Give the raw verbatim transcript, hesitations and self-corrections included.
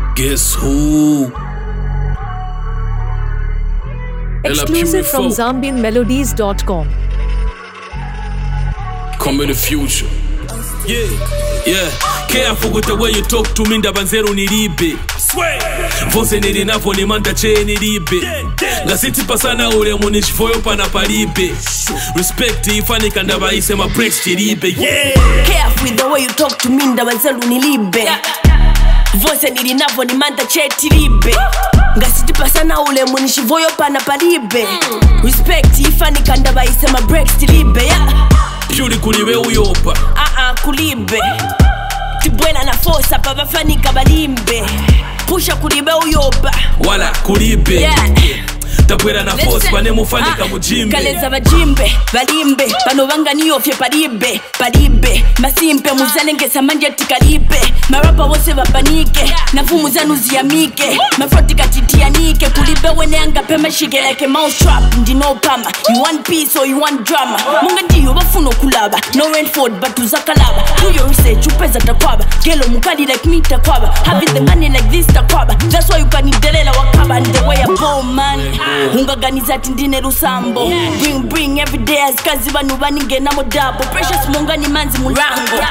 Guess who? Exclusive from Zambian Melodies dot com. Come in the future. Yeah, yeah. Careful with the way you talk to me, ndabanzero nilibe. Vose nilinavo ni manda che nilibe. Ngasiti pasana ule munichifoyo pana palibe. Respect ifani kandaba isema breaks chilibe. Yeah. Careful with the way you talk to me, ndabanzero nilibe. Vose nilinavo ni manda che tilibe. Ngasiti pasana ule munichifoyo pana palibe. Respect ifani kandaba isema breaks chilibe. Yeah. Purely kulibe uyopa. Ah ah kulibe. Tibwena na force baba fanika balimbe. Pusha kulibe uyopa. Wala kulibe. Yeah. Tabwera na force bane mufanika mujimbe. Kaleza bajimbe, balimbe, bano banga niofye palibe, palibe, masimpe muzalenge samanje tikalibe, marapa wose bapanike, nafumu zanu ziyamike, mafroti katitianike, kulibe wene anga pema shige like a mouse trap, ndi no pama, you want peace or you want drama, munga ndiyo bafuno kulaba, no Rainford but uzakalaba, do your research, upeza takwaba, gelo mukali like me takwaba, having the money like this takwaba, that's why you can nidelela wakaba, and the way I go man. Ungaganiza tindine rusambo. Bring bring every day as kazi banu baningena mo double. Precious munga ni manzi murango.